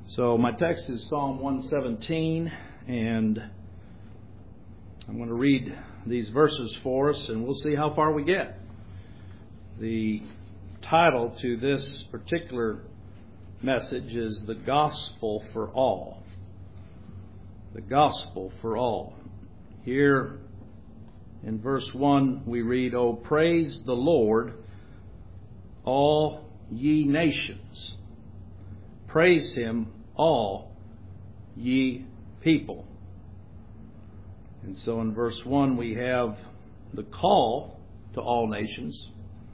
So my text is Psalm 117, and I'm going to read these verses for us, and we'll see how far we get. The title to this particular message is The Gospel for All. The Gospel for All. Here in verse 1 we read, "O praise the Lord, all ye nations. Praise Him, all ye people." And so in verse 1 we have the call to all nations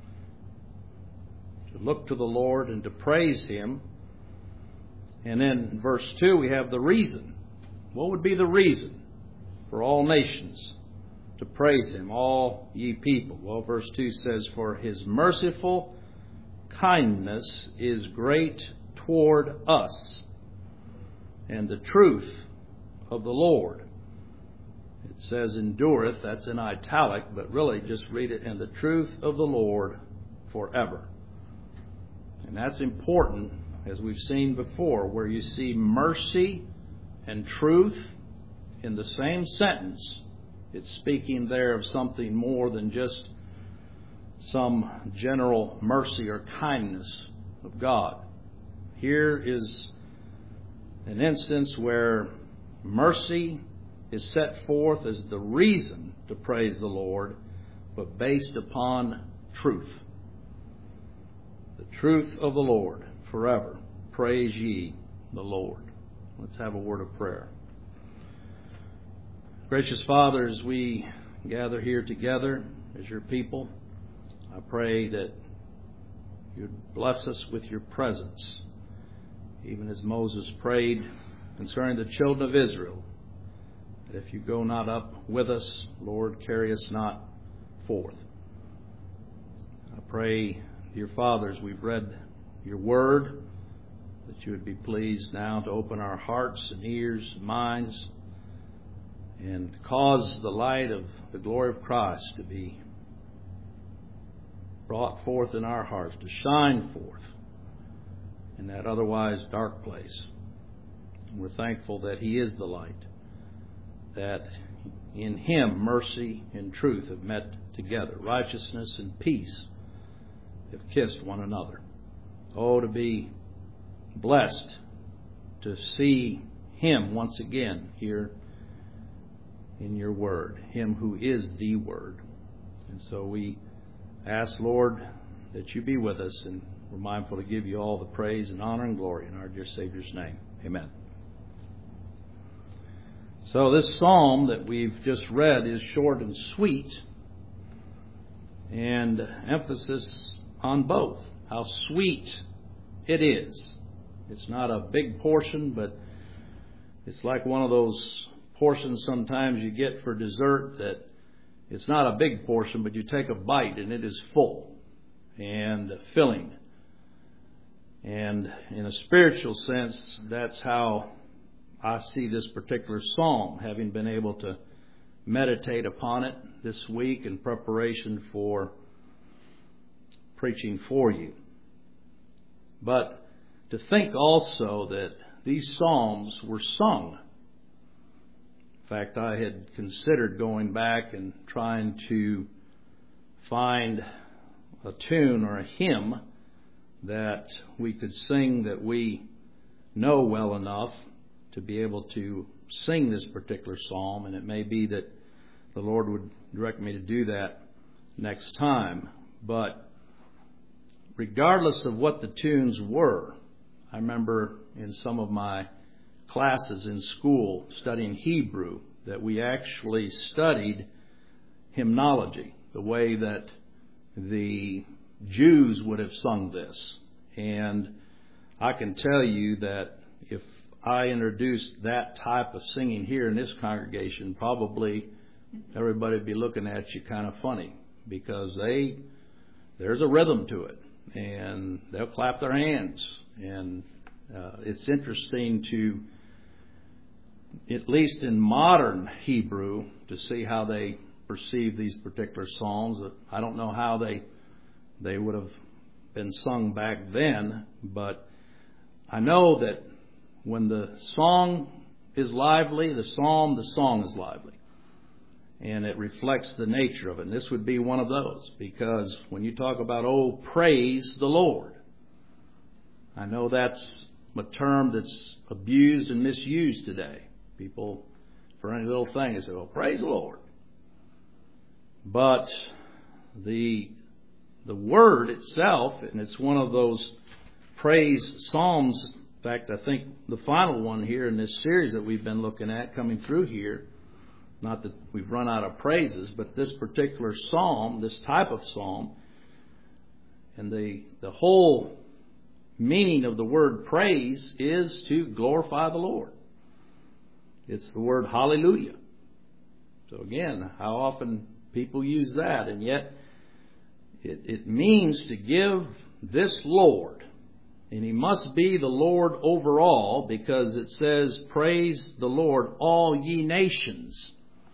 to look to the Lord and to praise Him. And then in verse 2 we have the reason. What would be the reason for all nations to praise Him, all ye people? Well, verse 2 says, "For His merciful kindness is great toward us, and the truth of the Lord." It says endureth, that's in italic, but really just read it, "and the truth of the Lord forever." And that's important, as we've seen before, where you see mercy and truth in the same sentence. It's speaking there of something more than just some general mercy or kindness of God. Here is an instance where mercy is set forth as the reason to praise the Lord, but based upon truth. The truth of the Lord forever. Praise ye the Lord. Let's have a word of prayer. Gracious Father, as we gather here together as your people, I pray that you'd bless us with your presence, even as Moses prayed concerning the children of Israel, that if you go not up with us, Lord, carry us not forth. I pray, dear Father, as we've read your word, that you would be pleased now to open our hearts and ears and minds and cause the light of the glory of Christ to be brought forth in our hearts, to shine forth in that otherwise dark place. And we're thankful that He is the light, that in Him mercy and truth have met together. Righteousness and peace have kissed one another. Oh, to be blessed to see Him once again here in your word, Him who is the Word. And so we ask, Lord, that you be with us, and we're mindful to give you all the praise and honor and glory in our dear Savior's name. Amen. So this psalm that we've just read is short and sweet, and emphasis on both. How sweet it is. It's not a big portion, but it's like one of those portions sometimes you get for dessert that it's not a big portion, but you take a bite and it is full and filling. And in a spiritual sense, that's how I see this particular psalm, having been able to meditate upon it this week in preparation for preaching for you. But to think also that these psalms were sung. In fact, I had considered going back and trying to find a tune or a hymn that we could sing that we know well enough to be able to sing this particular psalm. And it may be that the Lord would direct me to do that next time. But regardless of what the tunes were, I remember in some of my classes in school studying Hebrew that we actually studied hymnology, the way that the Jews would have sung this. And I can tell you that if I introduced that type of singing here in this congregation, probably everybody would be looking at you kind of funny, because there's a rhythm to it, and they'll clap their hands. And it's interesting to, at least in modern Hebrew, to see how they perceive these particular psalms. I don't know how they would have been sung back then, but I know that when the song is lively, the song is lively. And it reflects the nature of it. And this would be one of those. Because when you talk about, oh, praise the Lord, I know that's a term that's abused and misused today. People, for any little thing, they say, oh, praise the Lord. But the word itself, and it's one of those praise psalms. In fact, I think the final one here in this series that we've been looking at coming through here, not that we've run out of praises, but this particular psalm, this type of psalm, and the whole meaning of the word praise is to glorify the Lord. It's the word hallelujah. So again, how often people use that, and yet it means to give this Lord, and He must be the Lord over all, because it says, praise the Lord, all ye nations.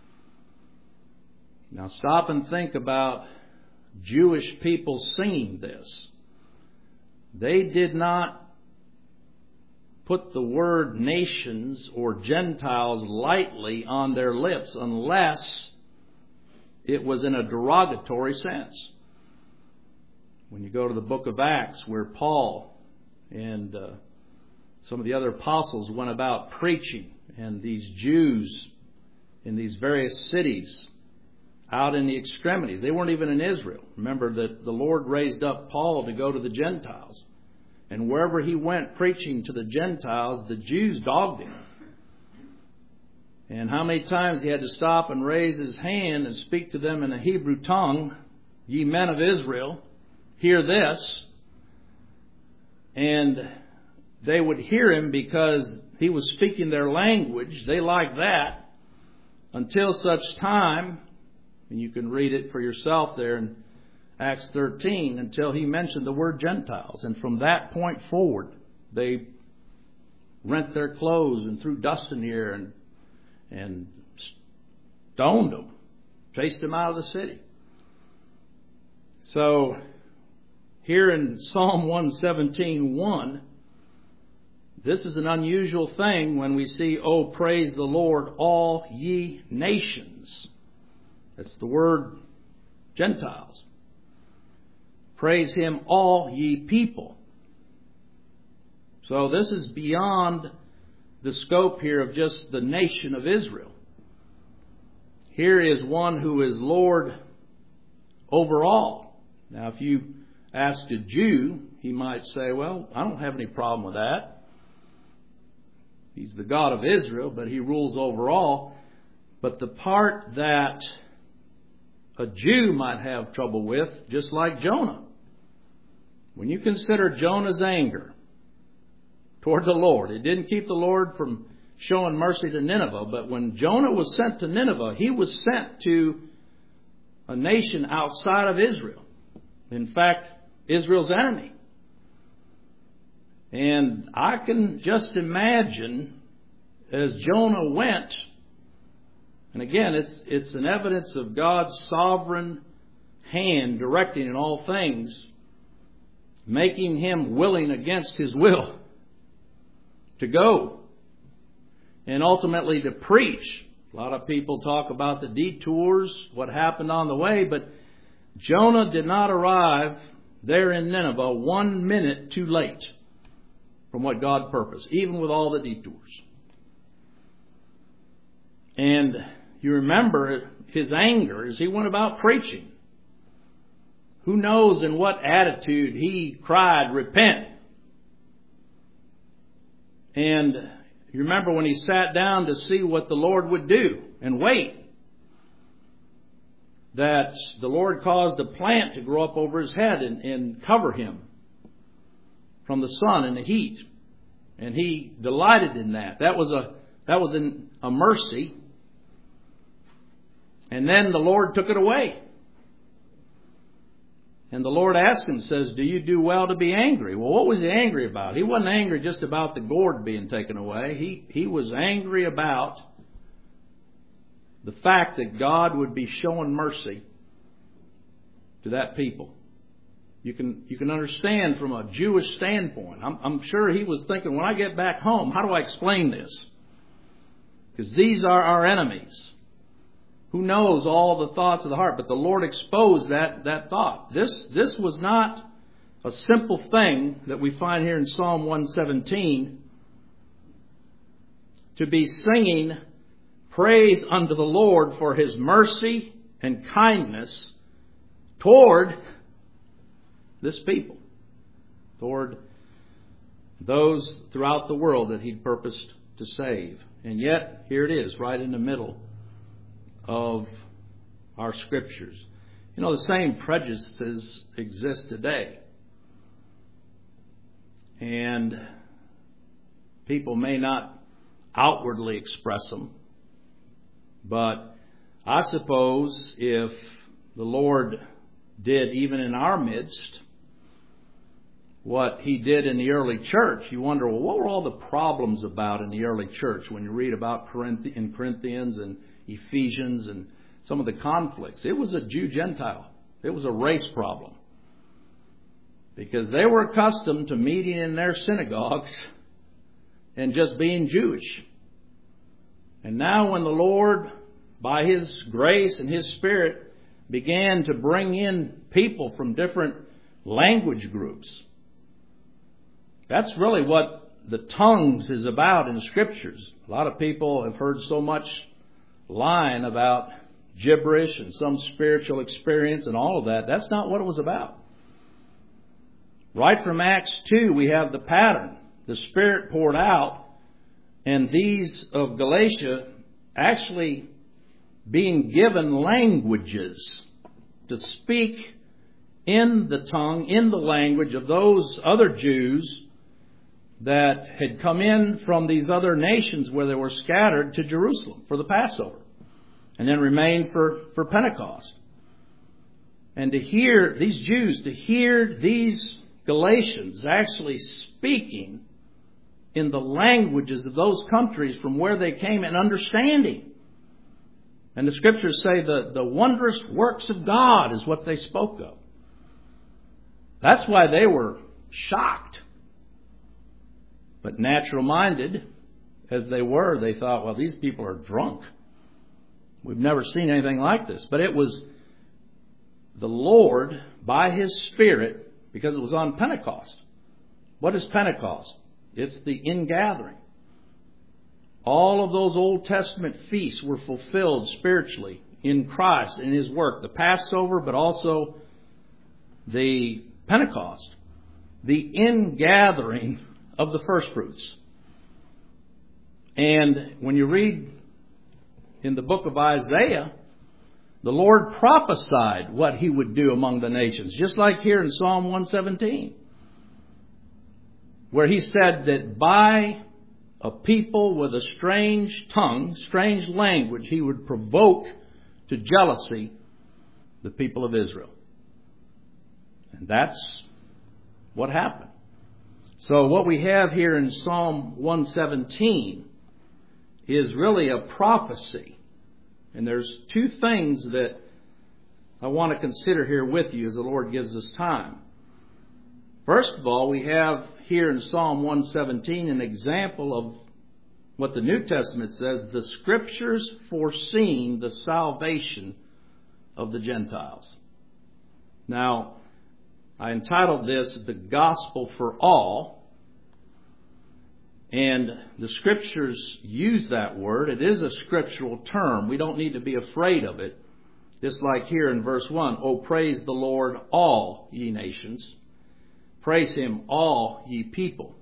Now stop and think about Jewish people singing this. They did not put the word nations or Gentiles lightly on their lips unless it was in a derogatory sense. When you go to the book of Acts, where Paul and some of the other apostles went about preaching, and these Jews in these various cities out in the extremities, they weren't even in Israel. Remember that the Lord raised up Paul to go to the Gentiles. And wherever he went preaching to the Gentiles, the Jews dogged him. And how many times he had to stop and raise his hand and speak to them in a Hebrew tongue, ye men of Israel, hear this. And they would hear him because he was speaking their language. They liked that until such time, and you can read it for yourself there in Acts 13, until he mentioned the word Gentiles. And from that point forward, they rent their clothes and threw dust in the air and stoned them, chased them out of the city. So here in Psalm 117:1, this is an unusual thing when we see, oh, praise the Lord, all ye nations. That's the word Gentiles. Praise Him, all ye people. So this is beyond the scope here of just the nation of Israel. Here is one who is Lord over all. Now, if you ask a Jew, he might say, well, I don't have any problem with that. He's the God of Israel, but He rules over all. But the part that a Jew might have trouble with, just like Jonah. When you consider Jonah's anger toward the Lord, it didn't keep the Lord from showing mercy to Nineveh, but when Jonah was sent to Nineveh, he was sent to a nation outside of Israel. In fact, Israel's enemy. And I can just imagine as Jonah went, and again, it's an evidence of God's sovereign hand directing in all things, making him willing against his will to go and ultimately to preach. A lot of people talk about the detours, what happened on the way, but Jonah did not arrive there in Nineveh 1 minute too late from what God purposed, even with all the detours. And you remember his anger as he went about preaching. Who knows in what attitude he cried, repent. And you remember when he sat down to see what the Lord would do and wait, that the Lord caused a plant to grow up over his head and cover him from the sun and the heat. And he delighted in that. That was a mercy. And then the Lord took it away. And the Lord asked him, says, do you do well to be angry? Well, what was he angry about? He wasn't angry just about the gourd being taken away. He was angry about the fact that God would be showing mercy to that people. You can understand from a Jewish standpoint. I'm sure he was thinking, when I get back home, how do I explain this? Because these are our enemies. Who knows all the thoughts of the heart? But the Lord exposed that thought. This was not a simple thing that we find here in Psalm 117, to be singing praise unto the Lord for His mercy and kindness toward this people, toward those throughout the world that He'd purposed to save. And yet, here it is, right in the middle of our Scriptures. You know, the same prejudices exist today. And people may not outwardly express them, but I suppose if the Lord did, even in our midst, what He did in the early church, you wonder, well, what were all the problems about in the early church when you read about in Corinthians and Ephesians and some of the conflicts? It was a Jew-Gentile. It was a race problem. Because they were accustomed to meeting in their synagogues and just being Jewish. And now when the Lord, by His grace and His Spirit, began to bring in people from different language groups, that's really what the tongues is about in the Scriptures. A lot of people have heard so much lying about gibberish and some spiritual experience and all of that. That's not what it was about. Right from Acts 2, we have the pattern. The Spirit poured out, and these of Galatia actually being given languages to speak in the tongue, in the language of those other Jews that had come in from these other nations where they were scattered to Jerusalem for the Passover, and then remained for Pentecost. And to hear these Jews, to hear these Galatians actually speaking in the languages of those countries from where they came and understanding. And the Scriptures say the wondrous works of God is what they spoke of. That's why they were shocked. But natural-minded as they were, they thought, well, these people are drunk. We've never seen anything like this. But it was the Lord, by His Spirit, because it was on Pentecost. What is Pentecost? It's the ingathering. All of those Old Testament feasts were fulfilled spiritually in Christ, in His work. The Passover, but also the Pentecost. The ingathering of the firstfruits. And when you read in the book of Isaiah, the Lord prophesied what He would do among the nations, just like here in Psalm 117, where He said that by a people with a strange tongue, strange language, He would provoke to jealousy the people of Israel. And that's what happened. So what we have here in Psalm 117 is really a prophecy. And there's two things that I want to consider here with you as the Lord gives us time. First of all, we have here in Psalm 117 an example of what the New Testament says, the Scriptures foreseeing the salvation of the Gentiles. Now, I entitled this, The Gospel for All. And the Scriptures use that word. It is a scriptural term. We don't need to be afraid of it. Just like here in verse 1, "O praise the Lord, all ye nations. Praise Him, all ye people."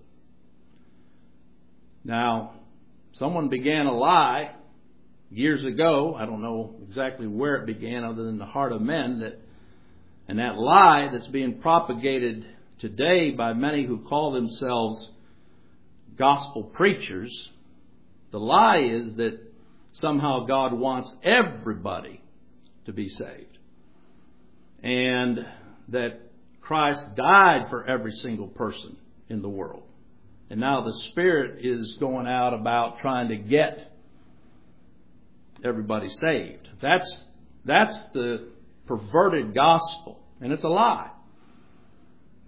Now, someone began a lie years ago. I don't know exactly where it began other than the heart of men. And that lie that's being propagated today by many who call themselves gospel preachers, the lie is that somehow God wants everybody to be saved. And that Christ died for every single person in the world. And now the Spirit is going out about trying to get everybody saved. That's the perverted gospel. And it's a lie.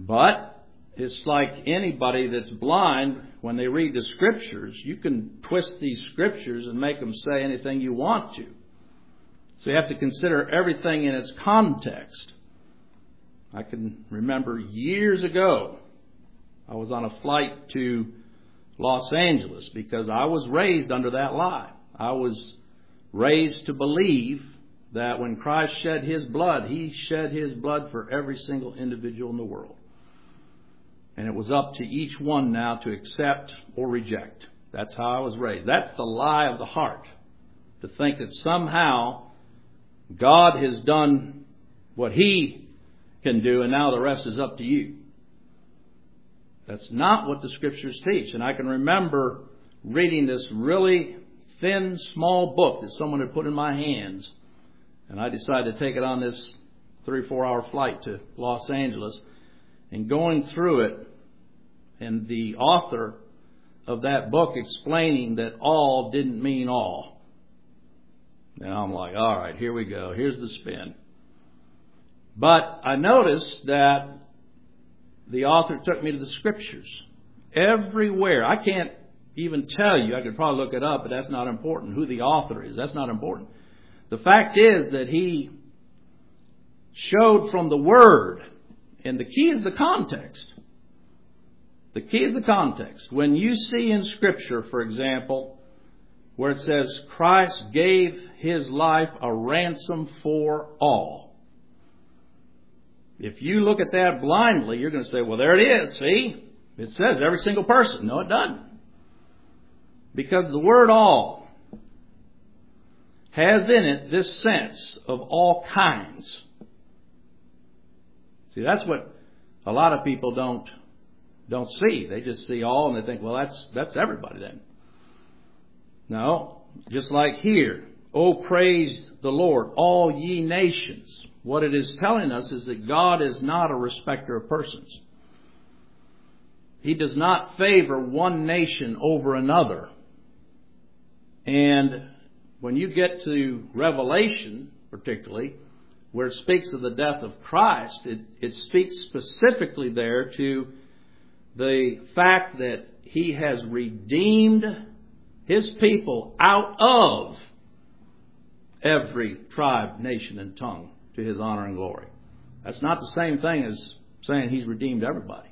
But it's like anybody that's blind, when they read the Scriptures, you can twist these Scriptures and make them say anything you want to. So you have to consider everything in its context. I can remember years ago, I was on a flight to Los Angeles because I was raised under that lie. I was raised to believe that when Christ shed His blood, He shed His blood for every single individual in the world. And it was up to each one now to accept or reject. That's how I was raised. That's the lie of the heart. To think that somehow God has done what He can do and now the rest is up to you. That's not what the Scriptures teach. And I can remember reading this really thin, small book that someone had put in my hands. And I decided to take it on this 3-4 hour flight to Los Angeles. And going through it, and the author of that book explaining that all didn't mean all. And I'm like, all right, here we go. Here's the spin. But I noticed that the author took me to the Scriptures. Everywhere. I can't even tell you. I could probably look it up, but that's not important. Who the author is, that's not important. The fact is that he showed from the Word. And the key is the context. The key is the context. When you see in Scripture, for example, where it says Christ gave His life a ransom for all. If you look at that blindly, you're going to say, well, there it is. See? It says every single person. No, it doesn't. Because the word all has in it this sense of all kinds. See, that's what a lot of people don't see. They just see all and they think, well, that's everybody then. No, just like here, oh, praise the Lord, all ye nations. What it is telling us is that God is not a respecter of persons. He does not favor one nation over another. And when you get to Revelation, particularly, where it speaks of the death of Christ, it speaks specifically there to the fact that He has redeemed His people out of every tribe, nation, and tongue to His honor and glory. That's not the same thing as saying He's redeemed everybody.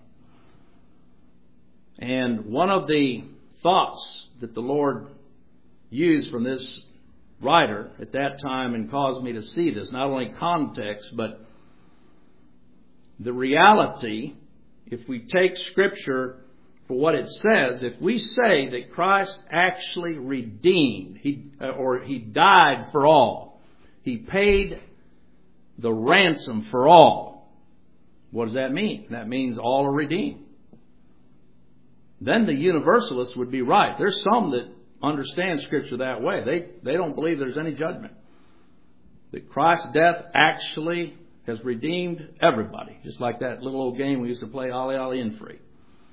And one of the thoughts that the Lord used from this writer at that time and caused me to see this, not only context, but the reality, if we take Scripture for what it says, if we say that Christ actually redeemed, He died for all, He paid the ransom for all, what does that mean? That means all are redeemed. Then the universalists would be right. There's some that understand Scripture that way. They don't believe there's any judgment. That Christ's death actually has redeemed everybody. Just like that little old game we used to play, Ollie Ollie in free.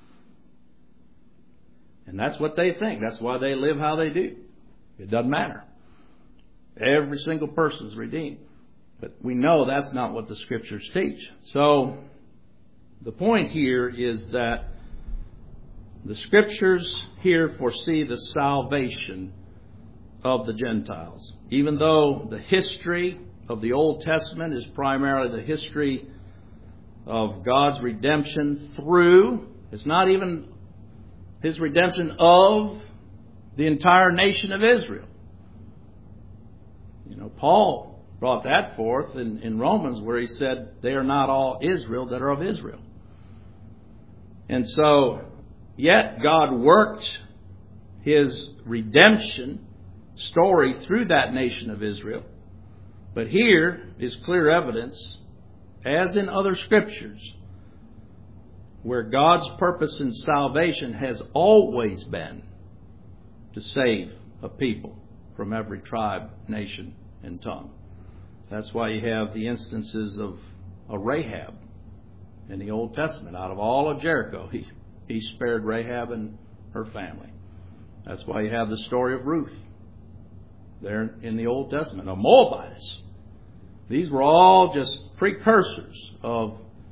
And that's what they think. That's why they live how they do. It doesn't matter. Every single person is redeemed. But we know that's not what the Scriptures teach. So the point here is that the Scriptures here foresee the salvation of the Gentiles. Even though the history of the Old Testament is primarily the history of God's redemption through, it's not even His redemption of the entire nation of Israel. You know, Paul brought that forth in Romans where he said, they are not all Israel that are of Israel. And so, yet God worked His redemption story through that nation of Israel. But here is clear evidence, as in other Scriptures, where God's purpose in salvation has always been to save a people from every tribe, nation, and tongue. That's why you have the instances of a Rahab in the Old Testament. Out of all of Jericho, he spared Rahab and her family. That's why you have the story of Ruth there in the Old Testament. A Moabitess. These were all just precursors of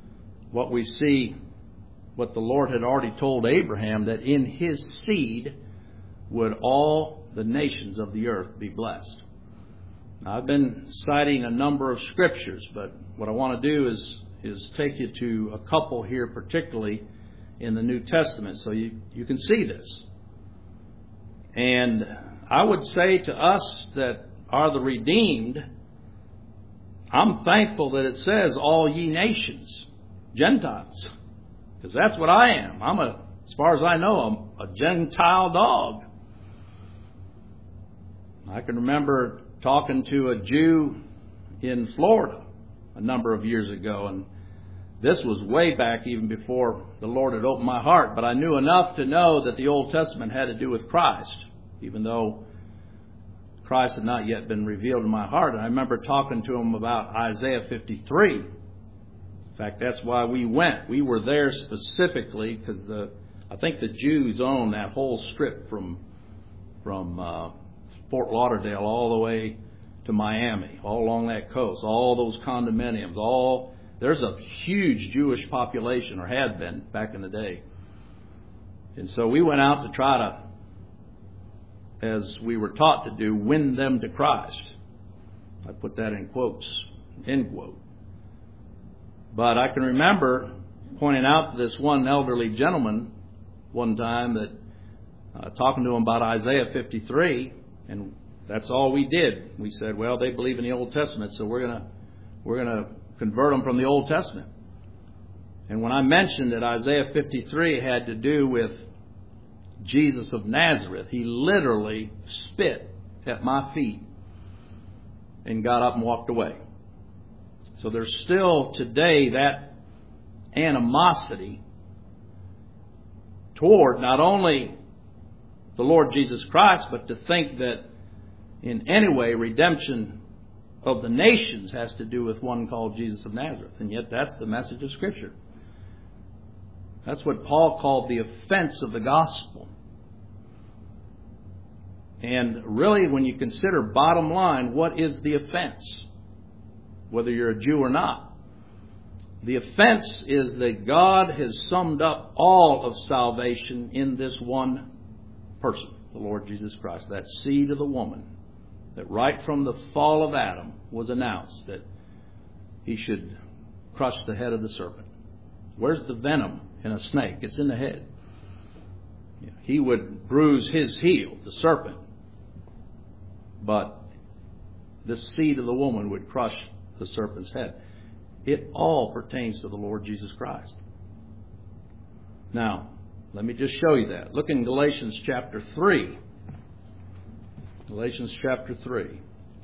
what we see, what the Lord had already told Abraham, that in his seed would all the nations of the earth be blessed. Now, I've been citing a number of scriptures, but what I want to do is take you to a couple here, particularly in the New Testament, so you can see this. And I would say to us that are the redeemed, I'm thankful that it says all ye nations, Gentiles, because that's what I am. As far as I know, I'm a Gentile dog. I can remember talking to a Jew in Florida a number of years ago, and this was way back even before the Lord had opened my heart, but I knew enough to know that the Old Testament had to do with Christ, even though Christ had not yet been revealed in my heart. And I remember talking to him about Isaiah 53. In fact, that's why we went. We were there specifically because I think the Jews own that whole strip from Fort Lauderdale all the way to Miami, all along that coast, all those condominiums, there's a huge Jewish population, or had been back in the day. And so we went out to try to, as we were taught to do, win them to Christ. I put that in quotes, end quote. But I can remember pointing out to this one elderly gentleman one time that talking to him about Isaiah 53, and that's all we did. We said, well, they believe in the Old Testament, so we're gonna convert them from the Old Testament. And when I mentioned that Isaiah 53 had to do with Jesus of Nazareth, he literally spit at my feet and got up and walked away. So there's still today that animosity toward not only the Lord Jesus Christ, but to think that in any way redemption of the nations has to do with one called Jesus of Nazareth. And yet that's the message of Scripture. That's what Paul called the offense of the gospel. And really, when you consider bottom line, what is the offense? Whether you're a Jew or not. The offense is that God has summed up all of salvation in this one person, the Lord Jesus Christ, that seed of the woman, that right from the fall of Adam was announced that he should crush the head of the serpent. Where's the venom in a snake? It's in the head. He would bruise his heel, the serpent, but the seed of the woman would crush the serpent's head. It all pertains to the Lord Jesus Christ. Now, let me just show you that. Look in Galatians chapter 3. Galatians chapter 3.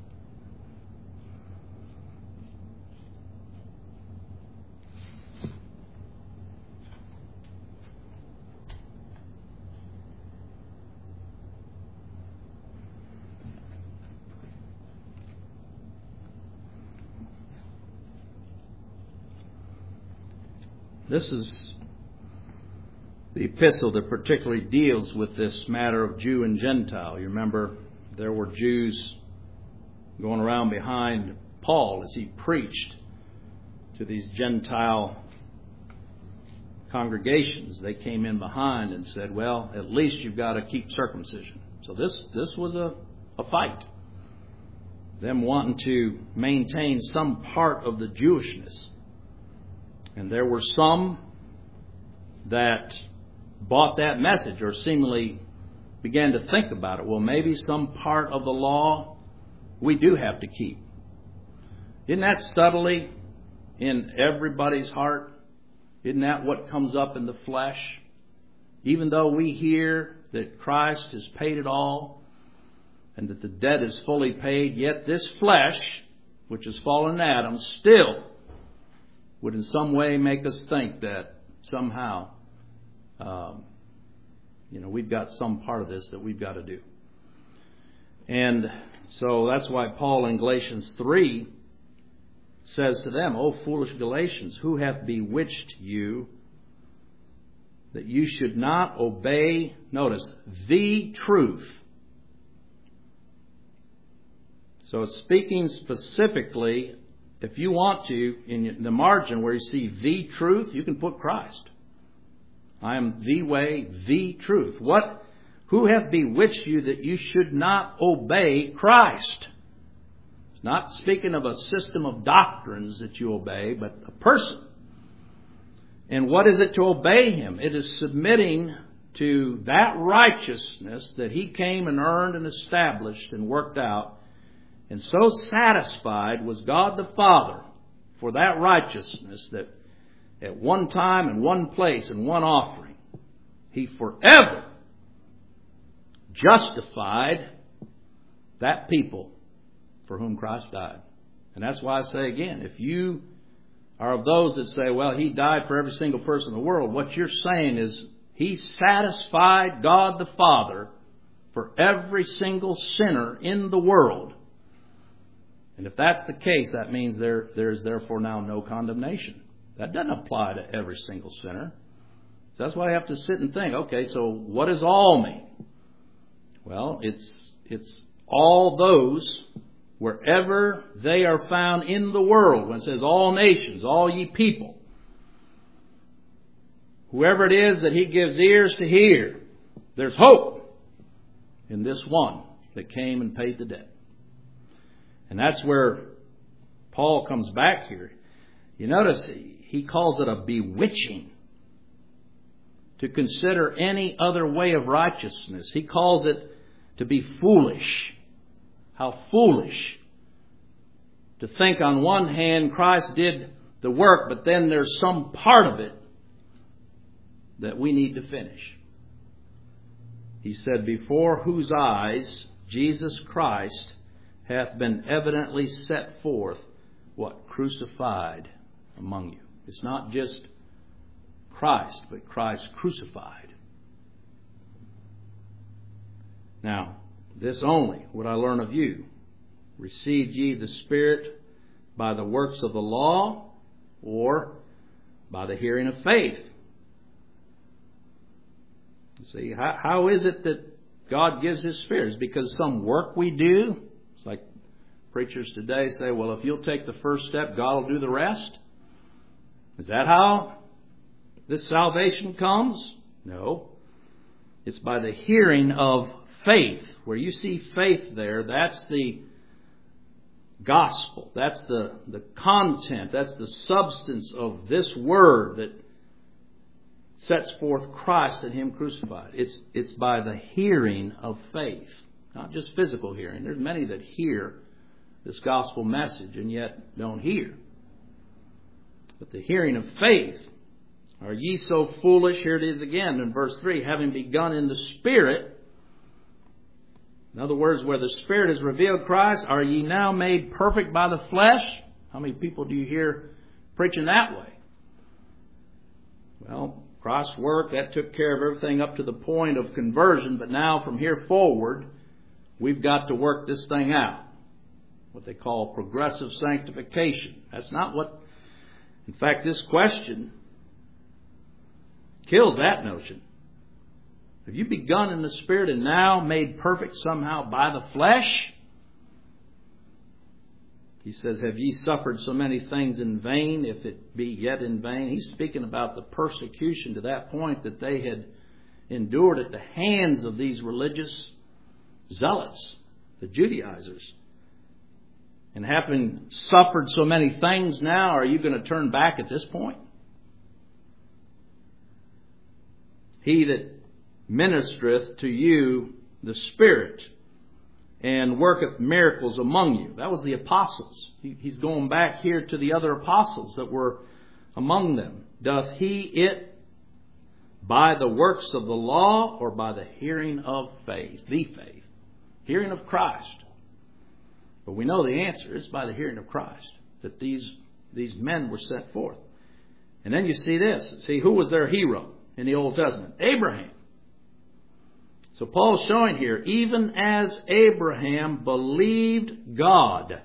This is the epistle that particularly deals with this matter of Jew and Gentile. You remember there were Jews going around behind Paul as he preached to these Gentile congregations. They came in behind and said, well, at least you've got to keep circumcision. So this was a fight. Them wanting to maintain some part of the Jewishness. And there were some that bought that message or seemingly began to think about it. Well, maybe some part of the law we do have to keep. Isn't that subtly in everybody's heart? Isn't that what comes up in the flesh? Even though we hear that Christ has paid it all and that the debt is fully paid, yet this flesh, which has fallen in Adam, still would in some way make us think that somehow, we've got some part of this that we've got to do. And so that's why Paul in Galatians 3 says to them, O foolish Galatians, who hath bewitched you that you should not obey, notice, the truth. So it's speaking specifically if you want to, in the margin where you see the truth, you can put Christ. I am the way, the truth. Who hath bewitched you that you should not obey Christ? It's not speaking of a system of doctrines that you obey, but a person. And what is it to obey Him? It is submitting to that righteousness that He came and earned and established and worked out. And so satisfied was God the Father for that righteousness that at one time and one place and one offering, He forever justified that people for whom Christ died. And that's why I say again, if you are of those that say, well, He died for every single person in the world, what you're saying is He satisfied God the Father for every single sinner in the world. And if that's the case, that means there is therefore now no condemnation. That doesn't apply to every single sinner. So that's why I have to sit and think, okay, so what does all mean? Well, it's all those, wherever they are found in the world. When it says all nations, all ye people. Whoever it is that He gives ears to hear, there's hope in this one that came and paid the debt. And that's where Paul comes back here. You notice he calls it a bewitching to consider any other way of righteousness. He calls it to be foolish. How foolish to think on one hand Christ did the work, but then there's some part of it that we need to finish. He said, before whose eyes Jesus Christ hath been evidently set forth, what? Crucified among you. It's not just Christ, but Christ crucified. Now, this only would I learn of you. Received ye the Spirit by the works of the law, or by the hearing of faith? See, how is it that God gives His Spirit? Is it because of some work we do? It's like preachers today say, well, if you'll take the first step, God will do the rest. Is that how this salvation comes? No. It's by the hearing of faith. Where you see faith there, that's the gospel. That's the content. That's the substance of this word that sets forth Christ and Him crucified. It's by the hearing of faith. Not just physical hearing. There's many that hear this gospel message and yet don't hear. But the hearing of faith. Are ye so foolish? Here it is again in verse 3. Having begun in the Spirit. In other words, where the Spirit has revealed Christ, are ye now made perfect by the flesh? How many people do you hear preaching that way? Well, Christ's work, that took care of everything up to the point of conversion. But now from here forward, we've got to work this thing out. What they call progressive sanctification. That's not what... In fact, this question killed that notion. Have you begun in the Spirit and now made perfect somehow by the flesh? He says, have ye suffered so many things in vain, if it be yet in vain? He's speaking about the persecution to that point that they had endured at the hands of these religious zealots, the Judaizers. And having suffered so many things now, are you going to turn back at this point? He that ministereth to you the Spirit and worketh miracles among you. That was the apostles. He's going back here to the other apostles that were among them. Doth he it by the works of the law or by the hearing of faith? The faith. Hearing of Christ. But we know the answer is by the hearing of Christ. That these men were set forth. And then you see this. See, who was their hero in the Old Testament? Abraham. So Paul's showing here, even as Abraham believed God.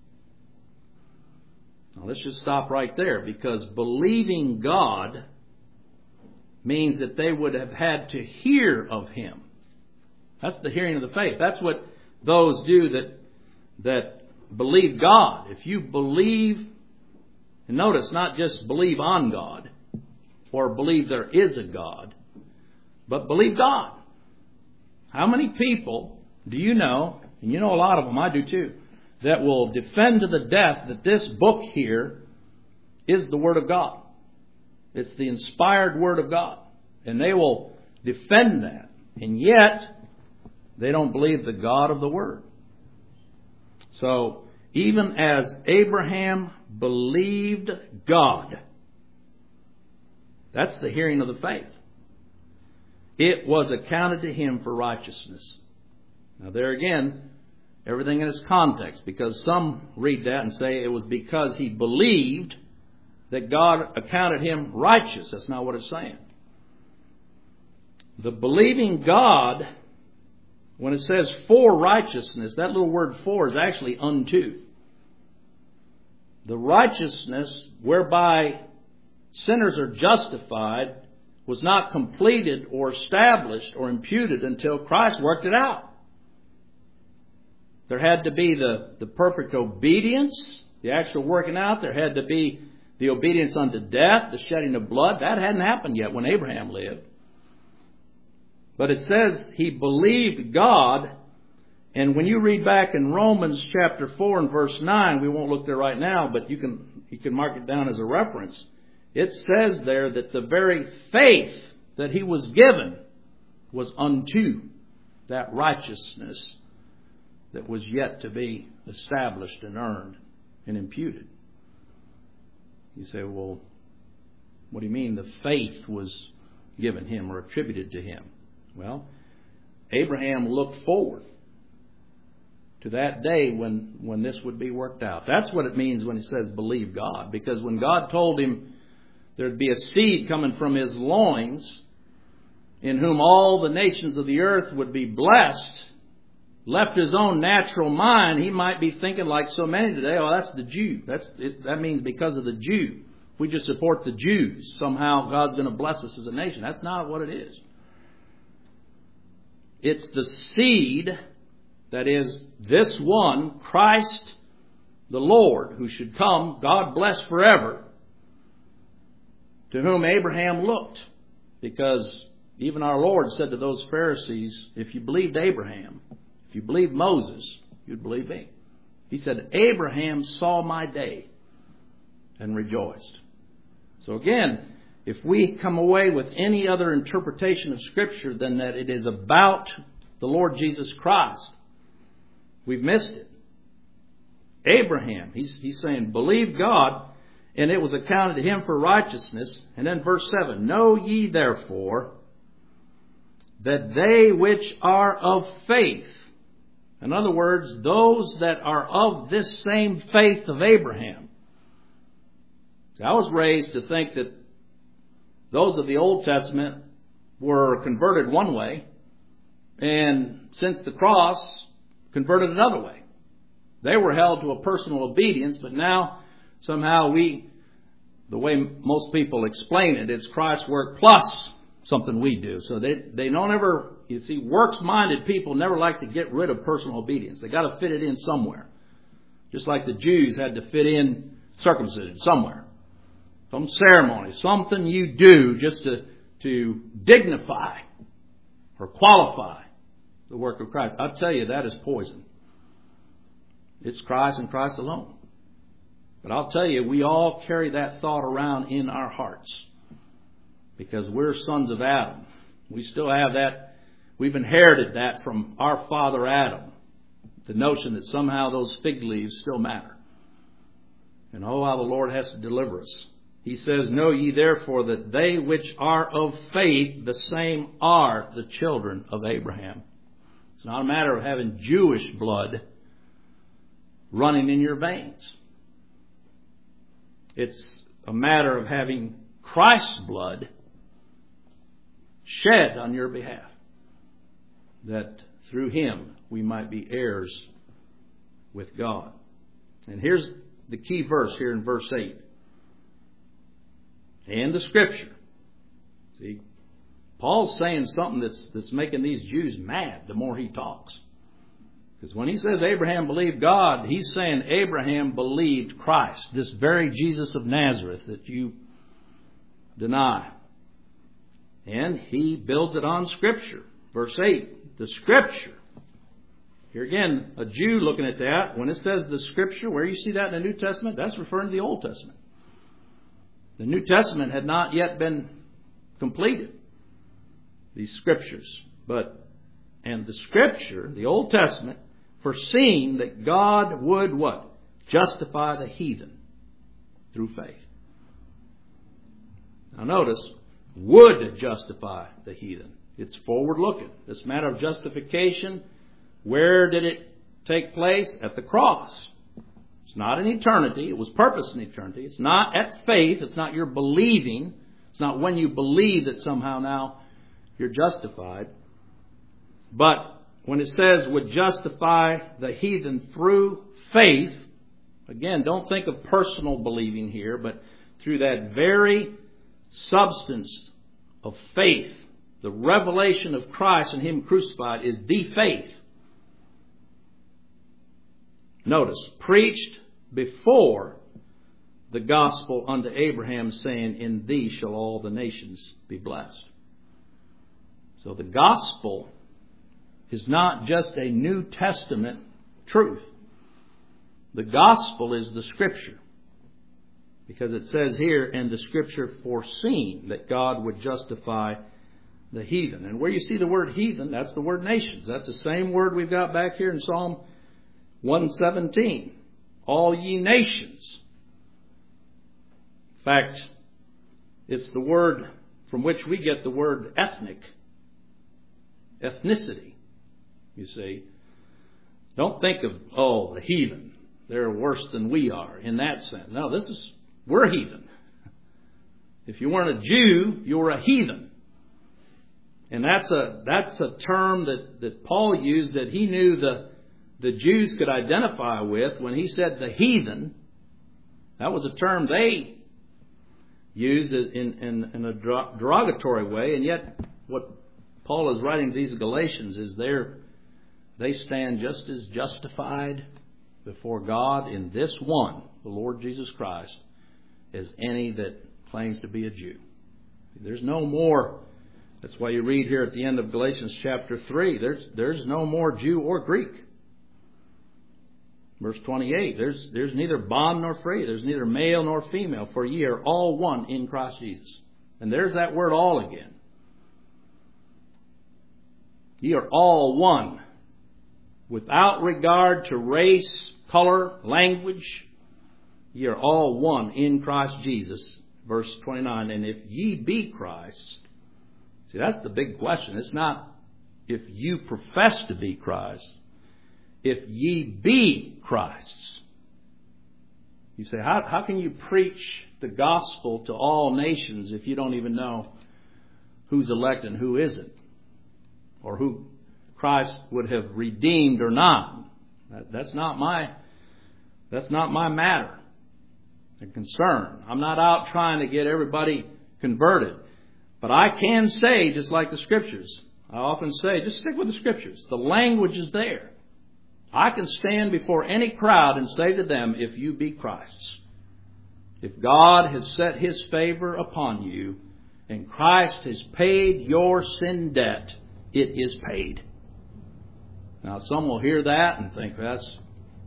Now let's just stop right there, because believing God means that they would have had to hear of Him. That's the hearing of the faith. That's what those do that believe God. If you believe And notice, not just believe on God or believe there is a God, but believe God. How many people do you know, and you know a lot of them, I do too, that will defend to the death that this book here is the Word of God? It's the inspired Word of God. And they will defend that. And yet, they don't believe the God of the Word. So, even as Abraham believed God, that's the hearing of the faith. It was accounted to him for righteousness. Now there again, everything in its context, because some read that and say it was because he believed that God accounted him righteous. That's not what it's saying. The believing God, when it says for righteousness, that little word for is actually unto. The righteousness whereby sinners are justified was not completed or established or imputed until Christ worked it out. There had to be the perfect obedience, the actual working out. There had to be the obedience unto death, the shedding of blood. That hadn't happened yet when Abraham lived. But it says he believed God. And when you read back in Romans chapter 4 and verse 9, we won't look there right now, but you can mark it down as a reference. It says there that the very faith that he was given was unto that righteousness that was yet to be established and earned and imputed. You say, well, what do you mean the faith was given him or attributed to him? Well, Abraham looked forward to that day when this would be worked out. That's what it means when he says believe God. Because when God told him there'd be a seed coming from his loins in whom all the nations of the earth would be blessed, left his own natural mind, he might be thinking like so many today, oh, that's the Jew. That means because of the Jew. If we just support the Jews, somehow God's going to bless us as a nation. That's not what it is. It's the seed, that is, this one, Christ the Lord, who should come, God bless forever, to whom Abraham looked. Because even our Lord said to those Pharisees, if you believed Abraham, if you believed Moses, you'd believe me. He said, Abraham saw my day and rejoiced. So again, if we come away with any other interpretation of Scripture than that it is about the Lord Jesus Christ, we've missed it. Abraham, he's saying, believe God, and it was accounted to him for righteousness. And then verse 7, know ye therefore that they which are of faith, in other words, those that are of this same faith of Abraham. See, I was raised to think that those of the Old Testament were converted one way, and since the cross, converted another way. They were held to a personal obedience, but now somehow the way most people explain it, it's Christ's work plus something we do. So they don't ever, you see, works-minded people never like to get rid of personal obedience. They got to fit it in somewhere. Just like the Jews had to fit in circumcision somewhere. Some ceremony, something you do just to dignify or qualify the work of Christ. I'll tell you, that is poison. It's Christ and Christ alone. But I'll tell you, we all carry that thought around in our hearts because we're sons of Adam. We still have that. We've inherited that from our father Adam. The notion that somehow those fig leaves still matter. And oh, how the Lord has to deliver us. He says, know ye therefore that they which are of faith, the same are the children of Abraham. It's not a matter of having Jewish blood running in your veins. It's a matter of having Christ's blood shed on your behalf, that through him we might be heirs with God. And here's the key verse here in verse 8. And the Scripture. See, Paul's saying something that's making these Jews mad the more he talks. Because when he says Abraham believed God, he's saying Abraham believed Christ, this very Jesus of Nazareth that you deny. And he builds it on Scripture. Verse 8, the Scripture. Here again, a Jew looking at that, when it says the Scripture, where you see that in the New Testament, that's referring to the Old Testament. The New Testament had not yet been completed, these Scriptures. And the Scripture, the Old Testament, foreseeing that God would what? Justify the heathen through faith. Now notice, would justify the heathen. It's forward looking. This matter of justification, where did it take place? At the cross. It's not in eternity. It was purposed in eternity. It's not at faith. It's not your believing. It's not when you believe that somehow now you're justified. But when it says would justify the heathen through faith, again, don't think of personal believing here, but through that very substance of faith, the revelation of Christ and Him crucified is the faith. Notice, preached before the gospel unto Abraham, saying, in thee shall all the nations be blessed. So the gospel is not just a New Testament truth. The gospel is the Scripture. Because it says here, and the Scripture foreseen that God would justify the heathen. And where you see the word heathen, that's the word nations. That's the same word we've got back here in Psalm 117. All ye nations. In fact, it's the word from which we get the word ethnic. Ethnicity. You see. Don't think of, the heathen. They're worse than we are in that sense. No, we're heathen. If you weren't a Jew, you were a heathen. And that's a term that Paul used that he knew the Jews could identify with when he said the heathen. That was a term they used in a derogatory way. And yet what Paul is writing to these Galatians is they stand just as justified before God in this one, the Lord Jesus Christ, as any that claims to be a Jew. There's no more. That's why you read here at the end of Galatians chapter 3, there's no more Jew or Greek. Verse 28, there's neither bond nor free, there's neither male nor female, for ye are all one in Christ Jesus. And there's that word all again. Ye are all one, without regard to race, color, language. Ye are all one in Christ Jesus. Verse 29, and if ye be Christ. See, that's the big question. It's not if you profess to be Christ. If ye be Christ's. You say, how can you preach the gospel to all nations if you don't even know who's elect and who isn't? Or who Christ would have redeemed or not? That's not my matter and concern. I'm not out trying to get everybody converted. But I can say, just like the Scriptures, I often say, just stick with the Scriptures. The language is there. I can stand before any crowd and say to them, if you be Christ's, if God has set His favor upon you and Christ has paid your sin debt, it is paid. Now, some will hear that and think that's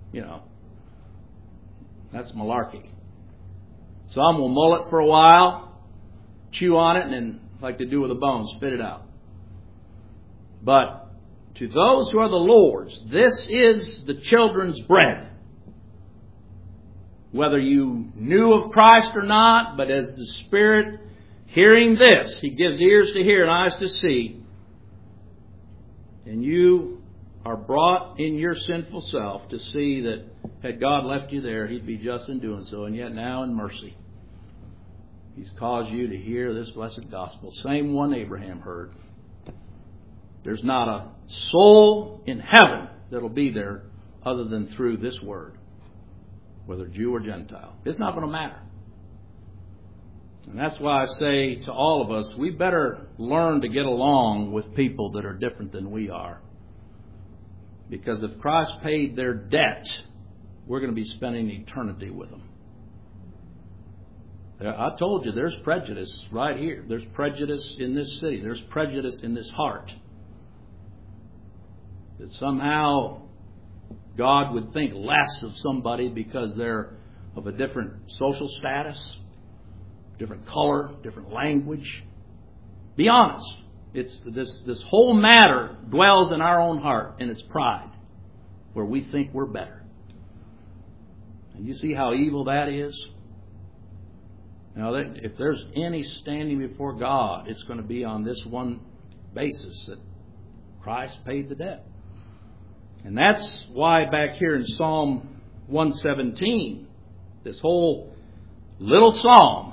malarkey. Some will mull it for a while, chew on it, and then, like they do with a bone, spit it out. But to those who are the Lord's, this is the children's bread. Whether you knew of Christ or not, but as the Spirit hearing this, He gives ears to hear and eyes to see. And you are brought in your sinful self to see that had God left you there, He'd be just in doing so. And yet now in mercy, He's caused you to hear this blessed gospel. Same one Abraham heard. There's not a soul in heaven that'll be there other than through this word, whether Jew or Gentile. It's not going to matter. And that's why I say to all of us, we better learn to get along with people that are different than we are. Because if Christ paid their debt, we're going to be spending eternity with Him. I told you there's prejudice right here. There's prejudice in this city. There's prejudice in this heart. That somehow God would think less of somebody because they're of a different social status, different color, different language. Be honest. It's this whole matter dwells in our own heart, and it's pride, where we think we're better. And you see how evil that is? Now, if there's any standing before God, it's going to be on this one basis, that Christ paid the debt. And that's why back here in Psalm 117, this whole little psalm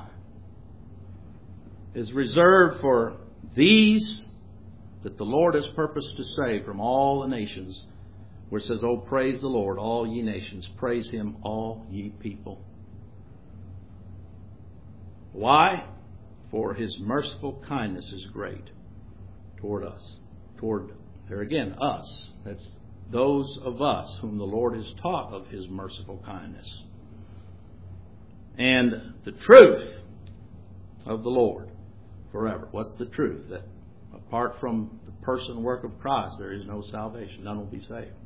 is reserved for these that the Lord has purposed to save from all the nations, where it says, "Oh, praise the Lord, all ye nations. Praise Him, all ye people." Why? For His merciful kindness is great toward us. Toward, there again, us. That's those of us whom the Lord has taught of His merciful kindness. And the truth of the Lord forever. What's the truth? That apart from the person and work of Christ, there is no salvation. None will be saved.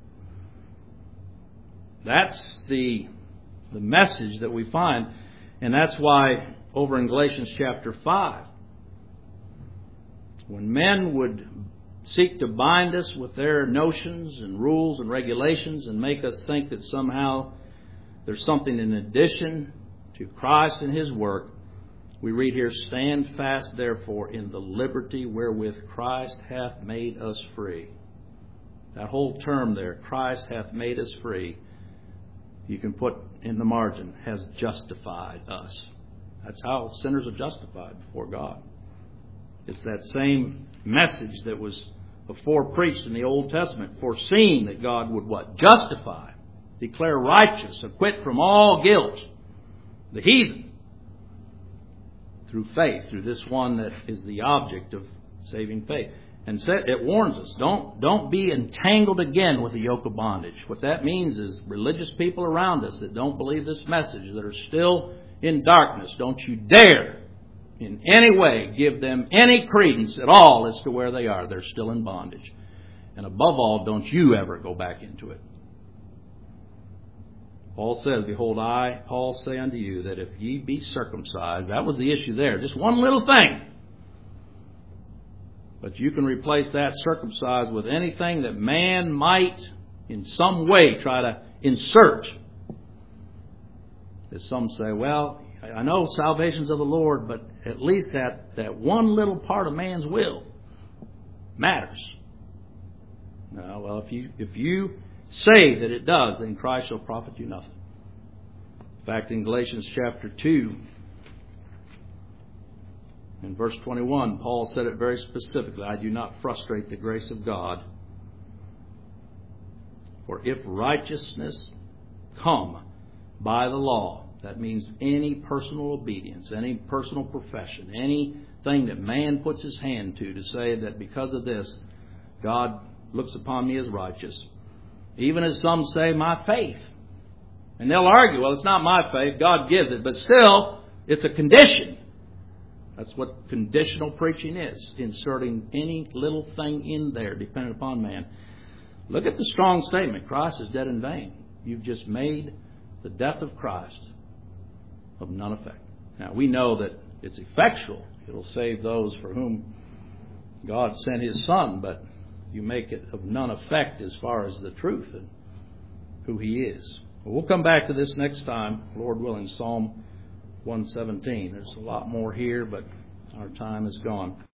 That's the message that we find. And that's why over in Galatians chapter 5, when men would seek to bind us with their notions and rules and regulations and make us think that somehow there's something in addition to Christ and His work, we read here, "Stand fast therefore in the liberty wherewith Christ hath made us free." That whole term there, Christ hath made us free, you can put in the margin, has justified us. That's how sinners are justified before God. It's that same message that was before preached in the Old Testament, foreseeing that God would what? Justify, declare righteous, acquit from all guilt the heathen through faith, through this one that is the object of saving faith. And it warns us, don't be entangled again with the yoke of bondage. What that means is religious people around us that don't believe this message, that are still in darkness, don't you dare in any way give them any credence at all as to where they are. They're still in bondage. And above all, don't you ever go back into it. Paul says, "Behold, I, Paul, say unto you, that if ye be circumcised," that was the issue there, just one little thing. But you can replace that circumcised with anything that man might in some way try to insert. As some say, well, I know salvation's of the Lord, but at least that one little part of man's will matters. No, well, if you say that it does, then Christ shall profit you nothing. In fact, in Galatians chapter 2, in verse 21, Paul said it very specifically, "I do not frustrate the grace of God. For if righteousness come by the law," that means any personal obedience, any personal profession, anything that man puts his hand to say that because of this, God looks upon me as righteous. Even as some say, "My faith." And they'll argue, well, it's not my faith, God gives it, but still, it's a condition. That's what conditional preaching is, inserting any little thing in there dependent upon man. Look at the strong statement, Christ is dead in vain. You've just made the death of Christ of none effect. Now, we know that it's effectual. It'll save those for whom God sent His Son, but you make it of none effect as far as the truth and who He is. Well, we'll come back to this next time, Lord willing, Psalm 117. There's a lot more here, but our time is gone.